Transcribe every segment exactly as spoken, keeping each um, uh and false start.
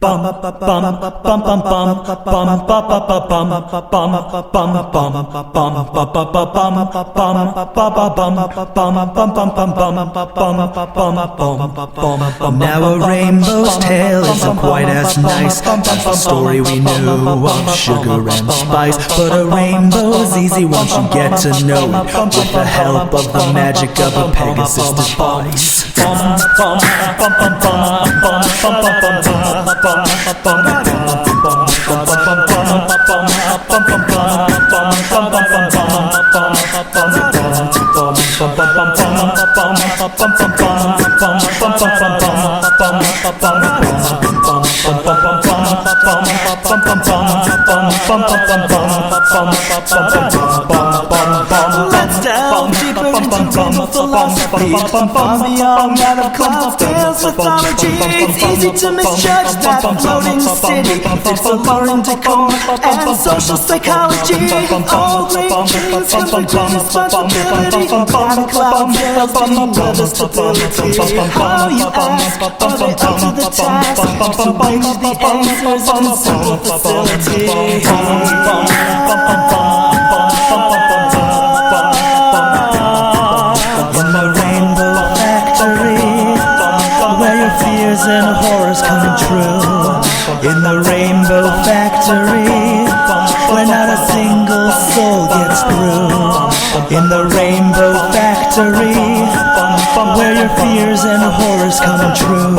bum bum bum bum bum bum bum bum bum bum bum Now a rainbow's tale isn't quite as nice as the story we knew of sugar and spice, but a rainbow's easy once you get to know it with the help of the magic of a Pegasus device. Let's delve deeper into rainbow philosophy, beyond that of clouds, tales, mythology. It's easy to misjudge that floating city. It's alluring decor and social psychology. All great dreams from the greatest responsibility. That cloud tales being weather stability. How you ask, are they up to the task? To bring you the answers in a simple facility. Fears and horrors come true. In the Rainbow Factory, where not a single soul gets through. In the Rainbow Factory, where your fears and horrors come true.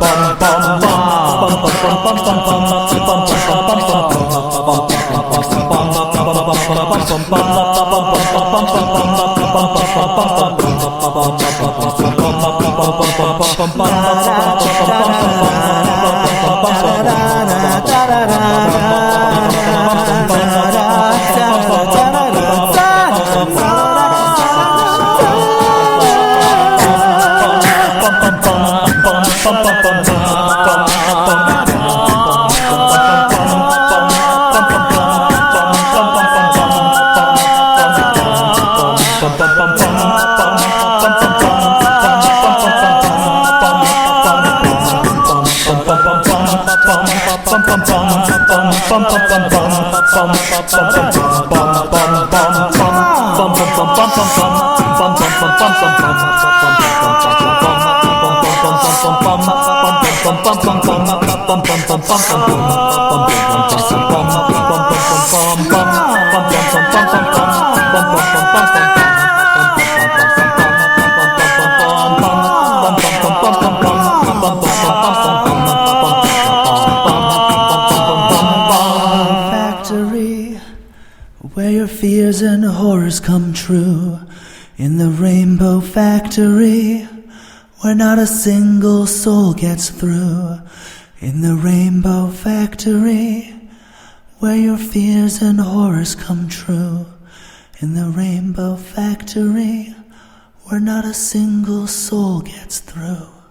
Where your fears and horrors come true. In the Rainbow Factory, where not a single soul gets through. In the Rainbow Factory, where your fears and horrors come true. In the Rainbow Factory, where not a single soul gets through.